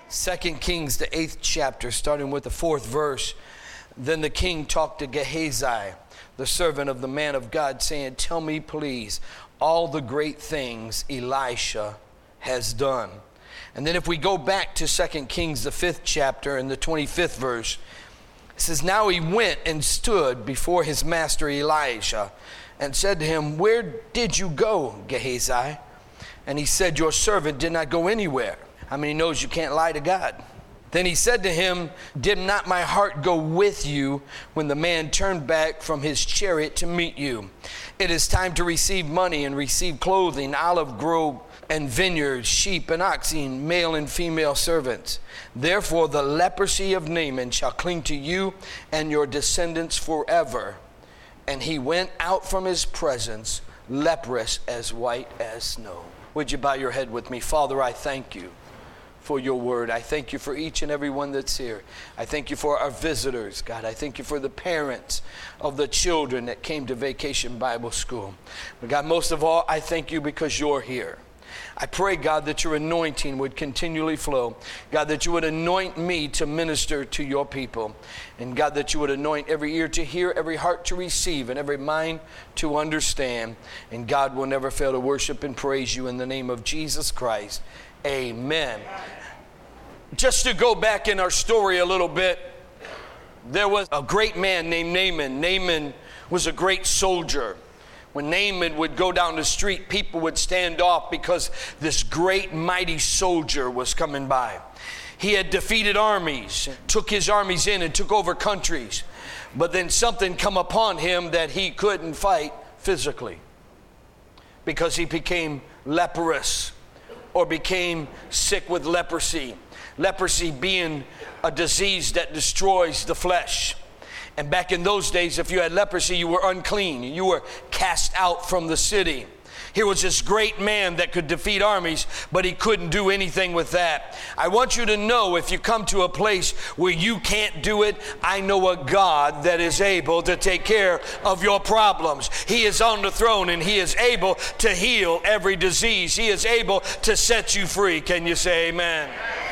2 Kings, the 8th chapter, starting with the 4th verse. Then the king talked to Gehazi, the servant of the man of God, saying, tell me, please, all the great things Elisha has done. And then if we go back to 2 Kings, the 5th chapter, and the 25th verse, it says, now he went and stood before his master Elisha and said to him, where did you go, Gehazi? And he said, your servant did not go anywhere. How many knows you can't lie to God? Then he said to him, did not my heart go with you when the man turned back from his chariot to meet you? It is time to receive money and receive clothing, olive grove and vineyards, sheep and oxen, male and female servants. Therefore the leprosy of Naaman shall cling to you and your descendants forever. And he went out from his presence, leprous as white as snow. Would you bow your head with me? Father, I thank you for your word. I thank you for each and every one that's here. I thank you for our visitors, God. I thank you for the parents of the children that came to Vacation Bible School. But God, most of all, I thank you because you're here. I pray, God, that your anointing would continually flow. God, that you would anoint me to minister to your people. And God, that you would anoint every ear to hear, every heart to receive, and every mind to understand. And God will never fail to worship and praise you in the name of Jesus Christ. Amen. Just to go back in our story a little bit, there was a great man named Naaman. Naaman was a great soldier. When Naaman would go down the street, people would stand off because this great mighty soldier was coming by. He had defeated armies, took his armies in and took over countries. But then something come upon him that he couldn't fight physically because he became leprous or became sick with leprosy. Leprosy being a disease that destroys the flesh. And back in those days, if you had leprosy, you were unclean. You were cast out from the city. Here was this great man that could defeat armies, but he couldn't do anything with that. I want you to know, if you come to a place where you can't do it, I know a God that is able to take care of your problems. He is on the throne and he is able to heal every disease. He is able to set you free. Can you say amen?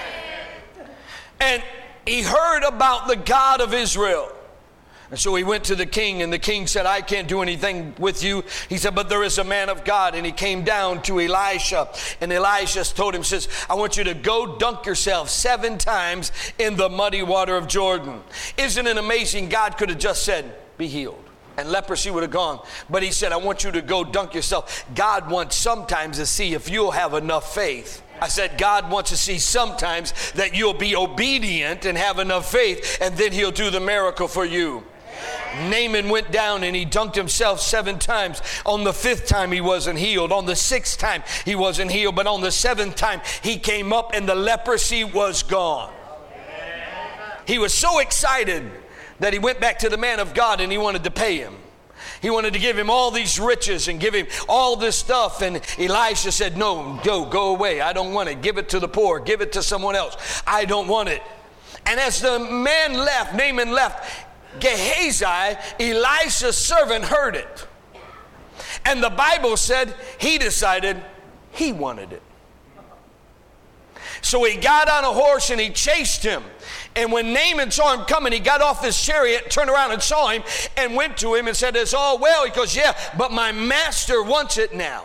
And he heard about the God of Israel. And so he went to the king, and the king said, I can't do anything with you. He said, but there is a man of God. And he came down to Elisha, and Elisha told him, says, I want you to go dunk yourself 7 times in the muddy water of Jordan. Isn't it amazing? God could have just said, be healed, and leprosy would have gone. But he said, I want you to go dunk yourself. God wants sometimes to see if you'll have enough faith. I said, God wants to see sometimes that you'll be obedient and have enough faith, and then he'll do the miracle for you. Naaman went down and he dunked himself 7 times. On the 5th time he wasn't healed. On the 6th time he wasn't healed. But on the 7th time he came up and the leprosy was gone. He was so excited that he went back to the man of God and he wanted to pay him. He wanted to give him all these riches and give him all this stuff. And Elisha said, no, go away. I don't want it. Give it to the poor. Give it to someone else. I don't want it. And as the man left, Naaman left, Gehazi, Elisha's servant, heard it. And the Bible said he decided he wanted it. So he got on a horse and he chased him. And when Naaman saw him coming, he got off his chariot, turned around and saw him, and went to him and said, it's all well. He goes, yeah, but my master wants it now.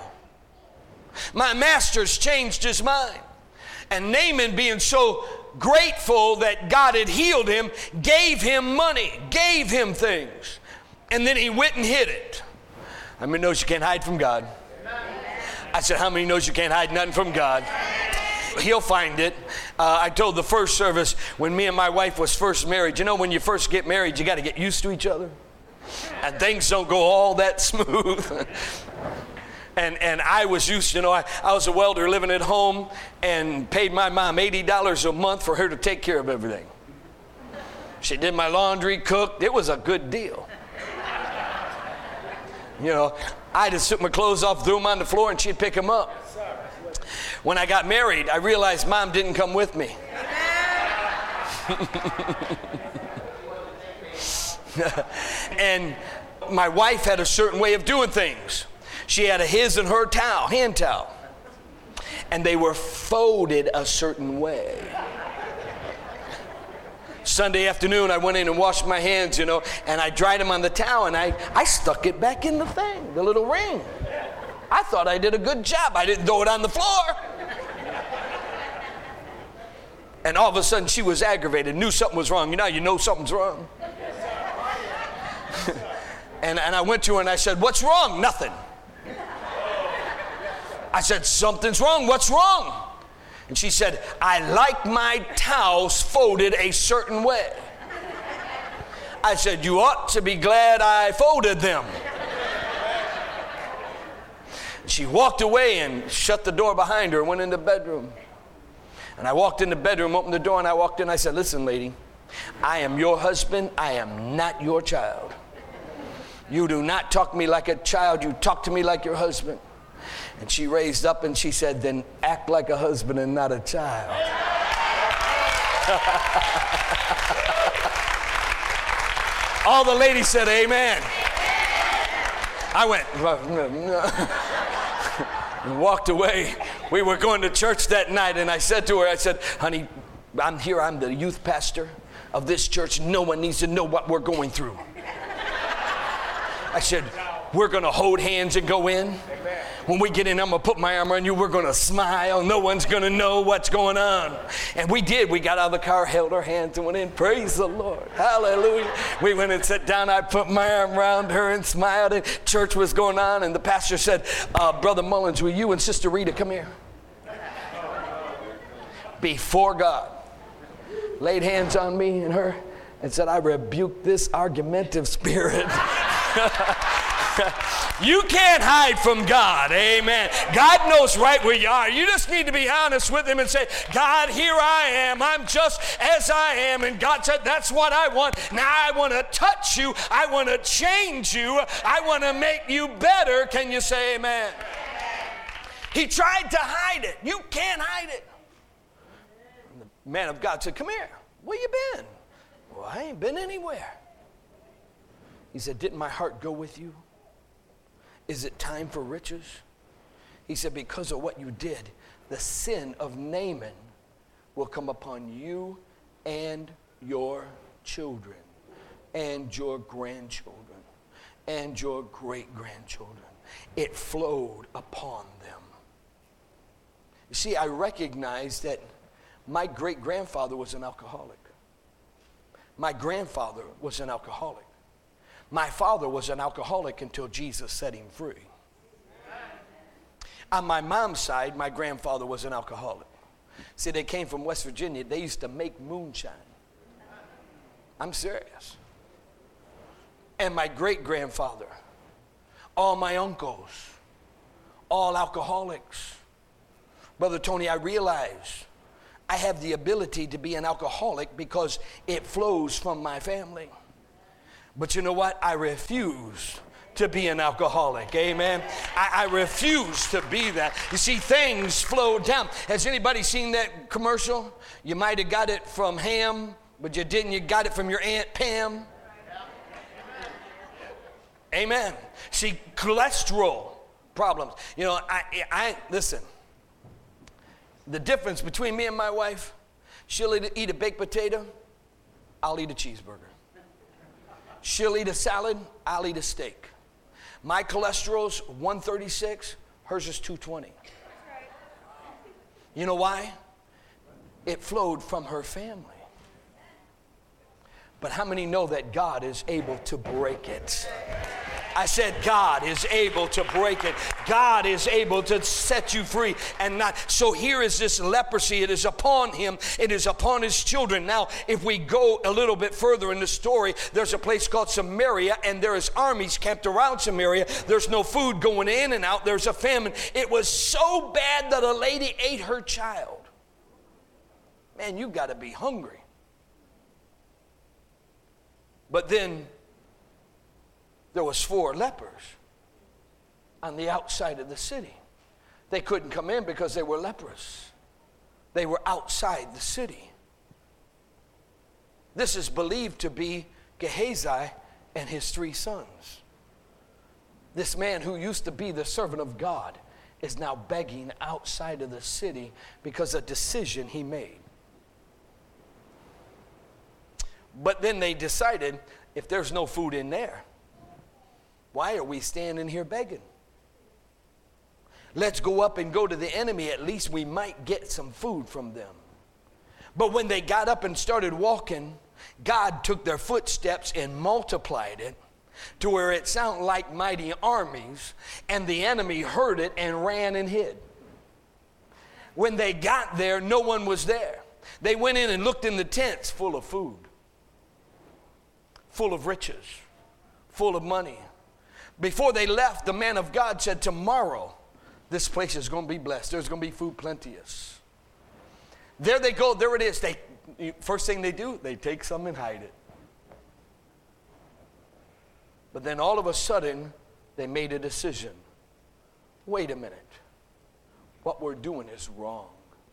My master's changed his mind. And Naaman, being so grateful that God had healed him, gave him money, gave him things. And then he went and hid it. How many knows you can't hide from God? I said, how many knows you can't hide nothing from God? He'll find it. I told the first service, when me and my wife was first married, you know, when you first get married, you got to get used to each other. And things don't go all that smooth. And I was used to, I was a welder living at home and paid my mom $80 a month for her to take care of everything. She did my laundry, cooked. It was a good deal. I just took my clothes off, threw them on the floor, and she'd pick them up. When I got married, I realized Mom didn't come with me. And my wife had a certain way of doing things. She had a his and her towel, hand towel. And they were folded a certain way. Sunday afternoon, I went in and washed my hands, and I dried them on the towel, and I stuck it back in the thing, the little ring. I thought I did a good job. I didn't throw it on the floor. And all of a sudden, she was aggravated, knew something was wrong. You know something's wrong. and I went to her and I said, "What's wrong?" "Nothing." I said, "Something's wrong. What's wrong?" And she said, "I like my towels folded a certain way." I said, "You ought to be glad I folded them." She walked away and shut the door behind her and went in the bedroom. And I walked in the bedroom, opened the door, and I walked in. I said, "Listen, lady, I am your husband. I am not your child. You do not talk to me like a child. You talk to me like your husband." And she raised up and she said, "Then act like a husband and not a child." All the ladies said, "Amen." I went and walked away. We were going to church that night, and I said to her, I said, "Honey, I'm here. I'm the youth pastor of this church. No one needs to know what we're going through." I said, "We're going to hold hands and go in. When we get in, I'm going to put my arm around you. We're going to smile. No one's going to know what's going on." And we did. We got out of the car, held our hands, and went in. Praise the Lord. Hallelujah. We went and sat down. I put my arm around her and smiled. And church was going on. And the pastor said, "Brother Mullins, will you and Sister Rita come here?" Before God, laid hands on me and her and said, "I rebuke this argumentative spirit." You can't hide from God. Amen. God knows right where you are. You just need to be honest with him and say, "God, here I am. I'm just as I am." And God said, "That's what I want. Now I want to touch you. I want to change you. I want to make you better." Can you say amen? He tried to hide it. You can't hide it. And the man of God said, "Come here. Where you been?" "Well, I ain't been anywhere." He said, "Didn't my heart go with you? Is it time for riches?" He said, "Because of what you did, the sin of Naaman will come upon you and your children and your grandchildren and your great-grandchildren." It flowed upon them. You see, I recognize that my great-grandfather was an alcoholic. My grandfather was an alcoholic. My father was an alcoholic until Jesus set him free. On my mom's side, my grandfather was an alcoholic. See, they came from West Virginia. They used to make moonshine. I'm serious. And my great-grandfather, all my uncles, all alcoholics. Brother Tony, I realize I have the ability to be an alcoholic because it flows from my family. But you know what? I refuse to be an alcoholic. Amen. I refuse to be that. You see, things flow down. Has anybody seen that commercial? You might have got it from Ham, but you didn't. You got it from your Aunt Pam. Amen. See, cholesterol problems. I listen. The difference between me and my wife, she'll eat a baked potato, I'll eat a cheeseburger. She'll eat a salad, I'll eat a steak. My cholesterol's 136, hers is 220. You know why? It flowed from her family. But how many know that God is able to break it? I said God is able to break it. God is able to set you free and not. So here is this leprosy. It is upon him. It is upon his children. Now, if we go a little bit further in the story, there's a place called Samaria, and there is armies camped around Samaria. There's no food going in and out. There's a famine. It was so bad that a lady ate her child. Man, you got to be hungry. But then there was 4 lepers on the outside of the city. They couldn't come in because they were leprous. They were outside the city. This is believed to be Gehazi and his 3 sons. This man who used to be the servant of God is now begging outside of the city because of a decision he made. But then they decided, if there's no food in there, why are we standing here begging? Let's go up and go to the enemy. At least we might get some food from them. But when they got up and started walking, God took their footsteps and multiplied it to where it sounded like mighty armies, and the enemy heard it and ran and hid. When they got there, no one was there. They went in and looked in the tents, full of food, full of riches, full of money. Before they left, the man of God said, tomorrow, this place is going to be blessed. There's going to be food plenteous. There they go. There it is. First thing they do, they take some and hide it. But then all of a sudden, they made a decision. Wait a minute. What we're doing is wrong.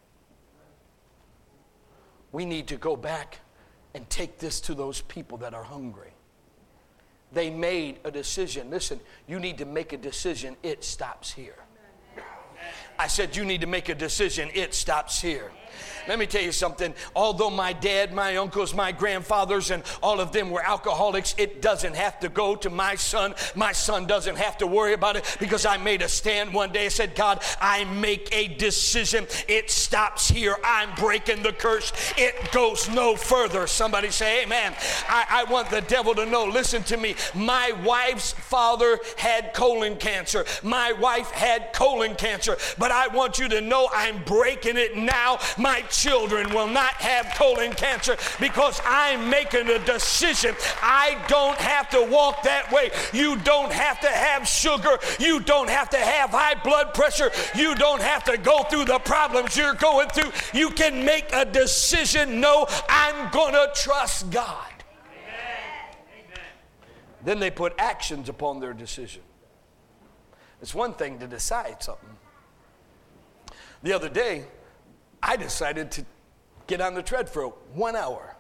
We need to go back and take this to those people that are hungry. They made a decision. Listen, you need to make a decision. It stops here. I said you need to make a decision. It stops here. Let me tell you something. Although my dad, my uncles, my grandfathers, and all of them were alcoholics, it doesn't have to go to my son. My son doesn't have to worry about it, because I made a stand one day. I said, God, I make a decision. It stops here. I'm breaking the curse. It goes no further. Somebody say amen. I want the devil to know, listen to me. My wife's father had colon cancer. My wife had colon cancer. But I want you to know I'm breaking it now. My children will not have colon cancer, because I'm making a decision. I don't have to walk that way. You don't have to have sugar. You don't have to have high blood pressure. You don't have to go through the problems you're going through. You can make a decision. No, I'm going to trust God. Amen. Then they put actions upon their decision. It's one thing to decide something. The other day, I decided to get on the tread for 1 hour.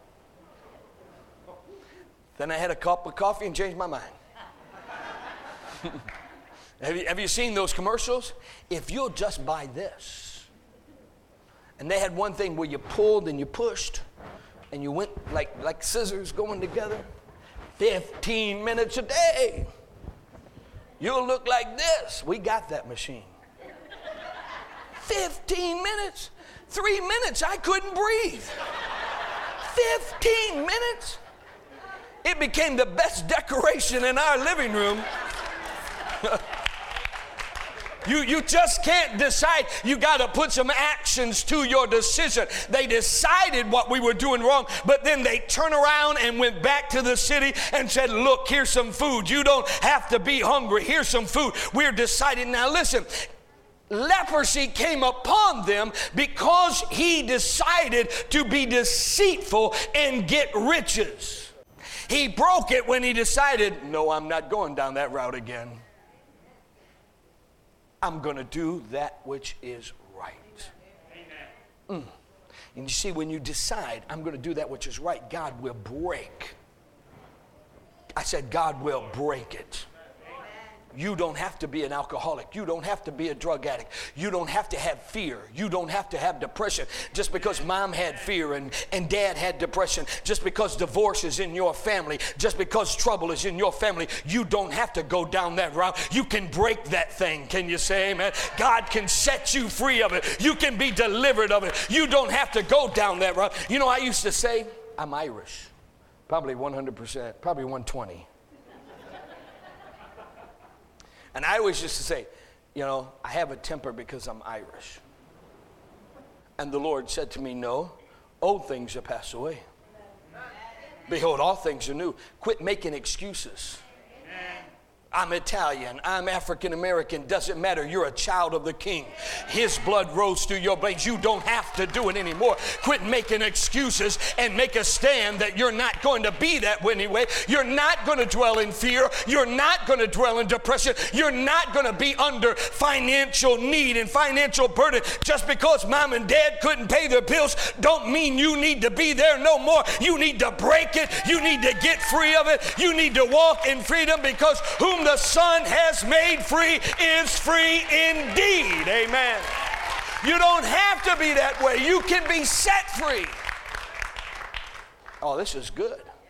Then I had a cup of coffee and changed my mind. Have you seen those commercials? If you'll just buy this. And they had one thing where you pulled and you pushed and you went like scissors going together. 15 minutes a day. You'll look like this. We got that machine. 15 minutes. 3 minutes, I couldn't breathe. 15 minutes. It became the best decoration in our living room. You just can't decide. You got to put some actions to your decision. They decided what we were doing wrong, but then they turned around and went back to the city and said, look, here's some food. You don't have to be hungry. Here's some food. We're deciding. Now listen, leprosy came upon them because he decided to be deceitful and get riches. He broke it when he decided, no, I'm not going down that route again. I'm going to do that which is right. And you see, when you decide, I'm going to do that which is right, God will break. I said, God will break it. You don't have to be an alcoholic. You don't have to be a drug addict. You don't have to have fear. You don't have to have depression. Just because mom had fear and dad had depression, just because divorce is in your family, just because trouble is in your family, you don't have to go down that route. You can break that thing. Can you say amen? God can set you free of it. You can be delivered of it. You don't have to go down that route. You know, I used to say, I'm Irish. Probably 100%, probably 120. And I always used to say, you know, I have a temper because I'm Irish. And the Lord said to me, no, old things are passed away. Behold, all things are new. Quit making excuses. I'm Italian, I'm African American, doesn't matter. You're a child of the King. His blood rose through your veins. You don't have to do it anymore. Quit making excuses and make a stand that you're not going to be that way anyway. You're not going to dwell in fear. You're not going to dwell in depression. You're not going to be under financial need and financial burden. Just because mom and dad couldn't pay their bills don't mean you need to be there no more. You need to break it. You need to get free of it. You need to walk in freedom, because whom the Son has made free is free indeed. Amen. You don't have to be that way. You can be set free. Oh, this is good.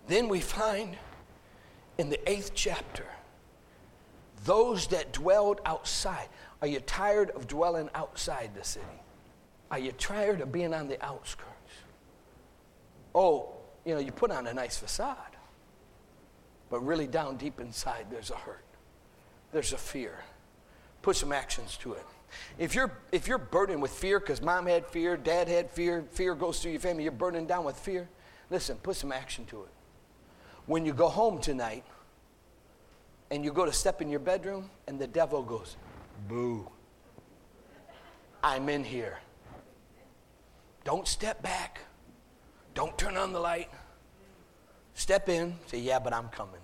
Then we find in the 8th chapter, those that dwelled outside. Are you tired of dwelling outside the city? Are you tired of being on the outskirts? Oh, you put on a nice facade, but really down deep inside there's a hurt. There's a fear. Put some actions to it. If you're burdened with fear because mom had fear, dad had fear, fear goes through your family, you're burdened down with fear, listen, put some action to it. When you go home tonight and you go to step in your bedroom and the devil goes, boo, I'm in here. Don't step back. Don't turn on the light. Step in, say, yeah, but I'm coming.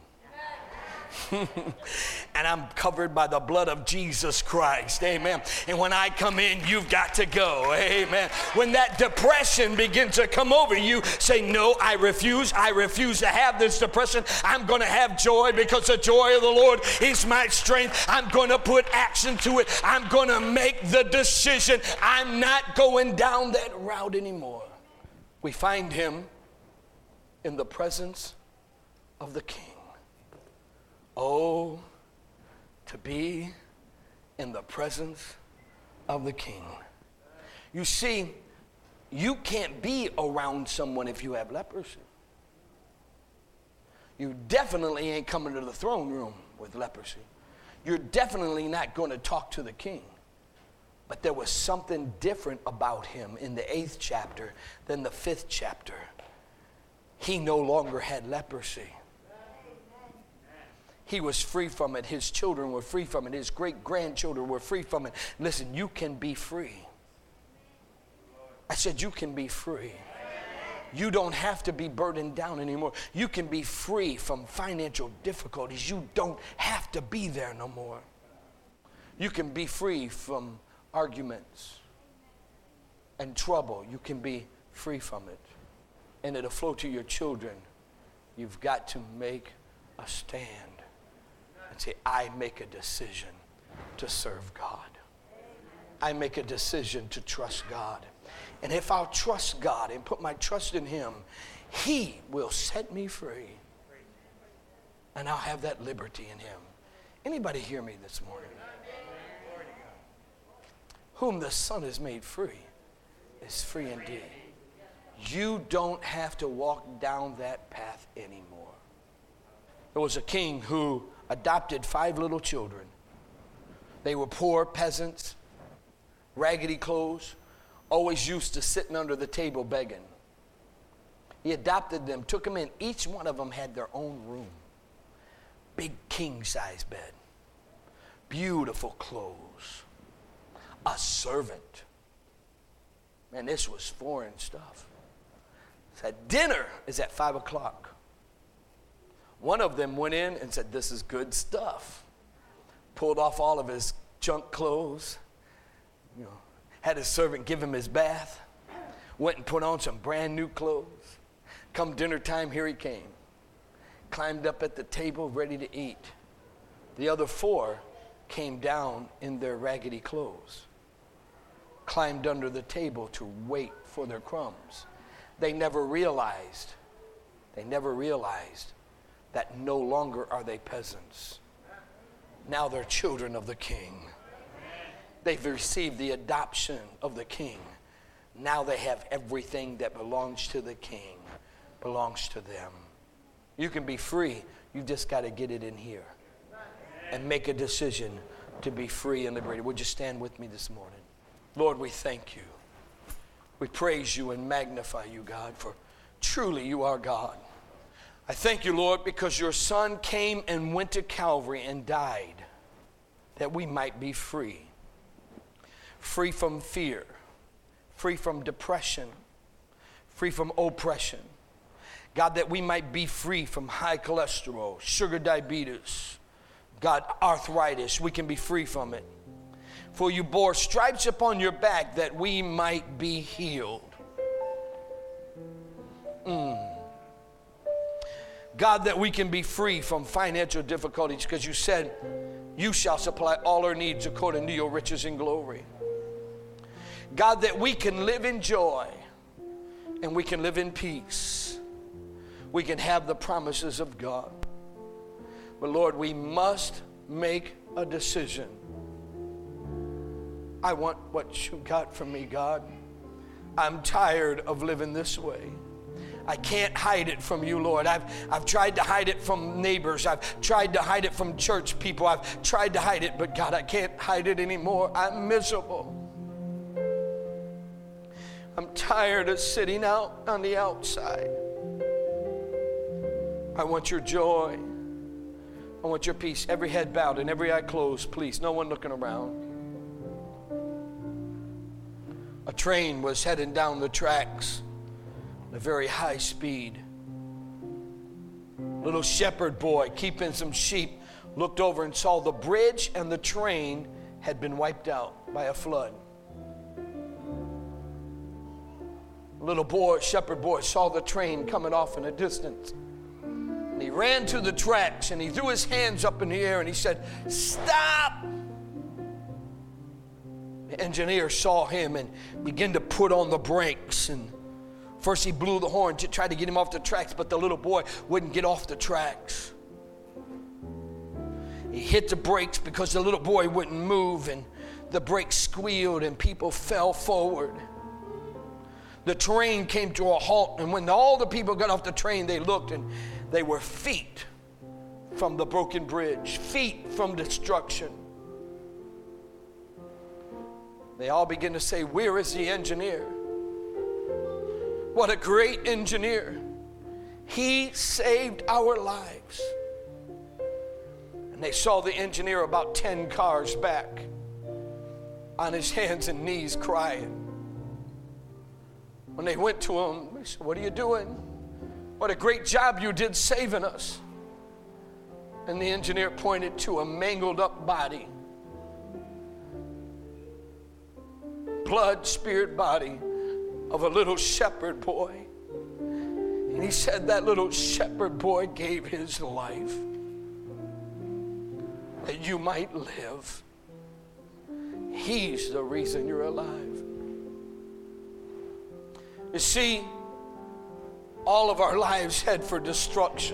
And I'm covered by the blood of Jesus Christ. Amen. And when I come in, you've got to go. Amen. When that depression begins to come over you, say, no, I refuse. I refuse to have this depression. I'm going to have joy because the joy of the Lord is my strength. I'm going to put action to it. I'm going to make the decision. I'm not going down that route anymore. We find him in the presence of the King. Oh, to be in the presence of the King. You see, you can't be around someone if you have leprosy. You definitely ain't coming to the throne room with leprosy. You're definitely not going to talk to the king. But there was something different about him in the 8th chapter than the 5th chapter. He no longer had leprosy. He was free from it. His children were free from it. His great-grandchildren were free from it. Listen, you can be free. I said you can be free. You don't have to be burdened down anymore. You can be free from financial difficulties. You don't have to be there no more. You can be free from arguments and trouble. You can be free from it. And it'll flow to your children. You've got to make a stand and say, I make a decision to serve God. I make a decision to trust God. And if I'll trust God and put my trust in him, he will set me free. And I'll have that liberty in him. Anybody hear me this morning? Whom the Son has made free is free indeed. You don't have to walk down that path anymore. There was a king who adopted 5 little children. They were poor peasants, raggedy clothes, always used to sitting under the table begging. He adopted them, took them in. Each one of them had their own room. Big king-size bed. Beautiful clothes. A servant. Man, this was foreign stuff. Said, dinner is at 5 o'clock. One of them went in and said, this is good stuff. Pulled off all of his junk clothes. Had his servant give him his bath. Went and put on some brand new clothes. Come dinner time, here he came. Climbed up at the table, ready to eat. The other 4 came down in their raggedy clothes. Climbed under the table to wait for their crumbs. They never realized that no longer are they peasants. Now they're children of the king. They've received the adoption of the king. Now they have everything that belongs to the king, belongs to them. You can be free. You just got to get it in here and make a decision to be free and liberated. Would you stand with me this morning? Lord, we thank you. We praise you and magnify you, God, for truly you are God. I thank you, Lord, because your Son came and went to Calvary and died that we might be free. Free from fear, free from depression, free from oppression. God, that we might be free from high cholesterol, sugar diabetes, God, arthritis. We can be free from it. For you bore stripes upon your back that we might be healed. God, that we can be free from financial difficulties because you said you shall supply all our needs according to your riches and glory. God, that we can live in joy and we can live in peace. we can have the promises of God. But Lord, we must make a decision. I want what you got from me, God. I'm tired of living this way. I can't hide it from you, Lord. I've tried to hide it from neighbors. I've tried to hide it from church people. I've tried to hide it, but God, I can't hide it anymore. I'm miserable. I'm tired of sitting out on the outside. I want your joy. I want your peace. Every head bowed and every eye closed, please. No one looking around. A train was heading down the tracks at a very high speed. Little shepherd boy keeping some sheep looked over and saw the bridge and the train had been wiped out by a flood. Little boy, shepherd boy, saw the train coming off in a distance. And he ran to the tracks and he threw his hands up in the air and he said, "Stop!" The engineer saw him and began to put on the brakes. And first he blew the horn to try to get him off the tracks, but the little boy wouldn't get off the tracks. He hit the brakes because the little boy wouldn't move, and the brakes squealed and people fell forward. The train came to a halt, and when all the people got off the train, they looked and they were feet from the broken bridge, feet from destruction. They all began to say, "Where is the engineer? What a great engineer. He saved our lives." And they saw the engineer about 10 cars back on his hands and knees crying. When they went to him, they said, "What are you doing? What a great job you did saving us." And the engineer pointed to a mangled up body, blood-speared body of a little shepherd boy. And he said that little shepherd boy gave his life that you might live. He's the reason you're alive. You see, all of our lives head for destruction.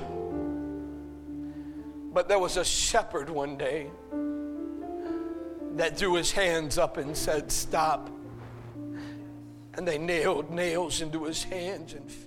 But there was a shepherd one day that threw his hands up and said, "Stop." And they nailed nails into his hands and feet.